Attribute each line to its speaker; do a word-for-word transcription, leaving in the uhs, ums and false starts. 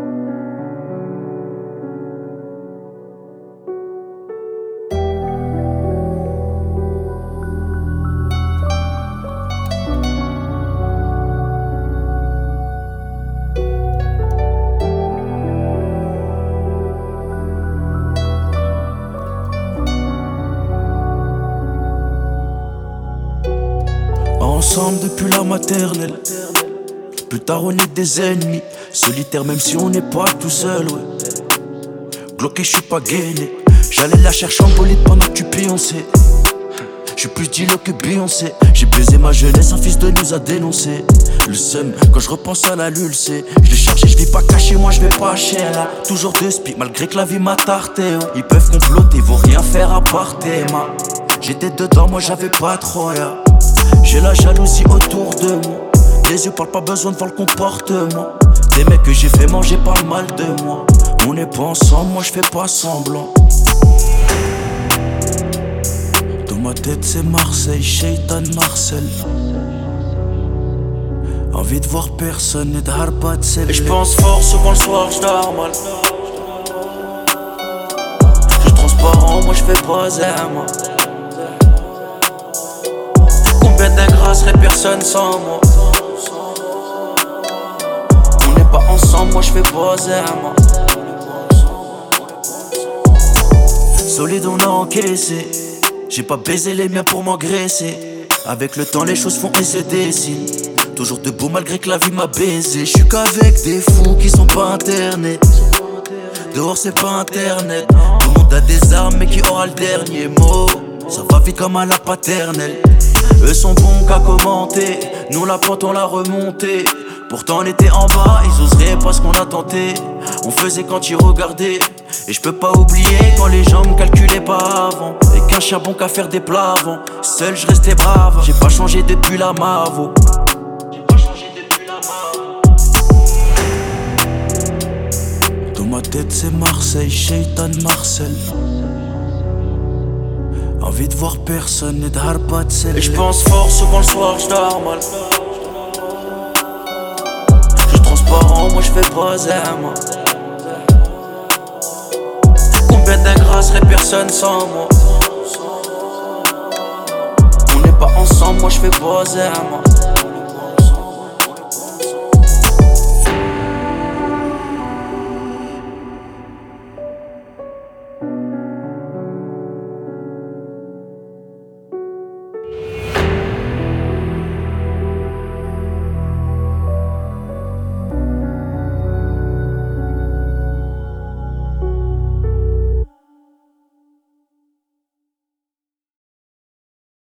Speaker 1: Ensemble depuis la maternelle. Plus tard on est des ennemis. Solitaire même si on n'est pas tout seul, ouais. Bloqué, je suis pas gainé. J'allais la chercher en bolide pendant que tu pionçais. Je suis plus dealer que Beyoncé. J'ai baisé ma jeunesse, un fils de nous a dénoncé. Le seum, quand je repense à la lulcée. Je l'ai chargé, je vis pas caché, moi je vais pas chez là. Toujours deux spi, malgré que la vie m'a tarté, ouais. Ils peuvent comploter, vont rien faire à part tes mains. J'étais dedans, moi j'avais pas trop, yeah. J'ai la jalousie autour de moi. Les yeux parlent, pas besoin de voir le comportement. Des mecs que j'ai fait manger parlent mal de moi. On n'est pas ensemble, moi je fais pas semblant. Dans ma tête c'est Marseille, Shaitan Marcel. Envie de voir personne et de harbat de. Et j'pense fort, souvent le soir j'dors mal. J'suis transparent, moi j'fais pas zéro. Combien d'ingrats serait personne sans moi. On n'est pas ensemble, moi j'fais pas zéro. Solide on a encaissé. J'ai pas baisé les miens pour m'engraisser. Avec le temps les choses font et se dessinent. Toujours debout malgré que la vie m'a baisé. J'suis qu'avec des fous qui sont pas internet. Dehors c'est pas internet. Tout le monde a des armes mais qui aura le dernier mot. Ça va vite comme à la paternelle. Eux sont bons qu'à commenter. Nous la pente on l'a remontée. Pourtant on était en bas, ils oseraient pas ce qu'on a tenté. On faisait quand ils regardaient. Et je peux pas oublier quand les gens me calculaient pas avant. Et qu'un chien bon qu'à faire des plats avant. Seul je restais brave, j'ai pas changé depuis la Mavo. Dans ma tête c'est Marseille, Shaitan Marcel. Envie de voir personne et de harbat de sel. Et j'pense fort, souvent le soir j'dors mal. J'suis transparent, moi j'fais pas zéro. Combien d'ingrats serait personne sans moi. On n'est pas ensemble, moi j'fais pas zéro.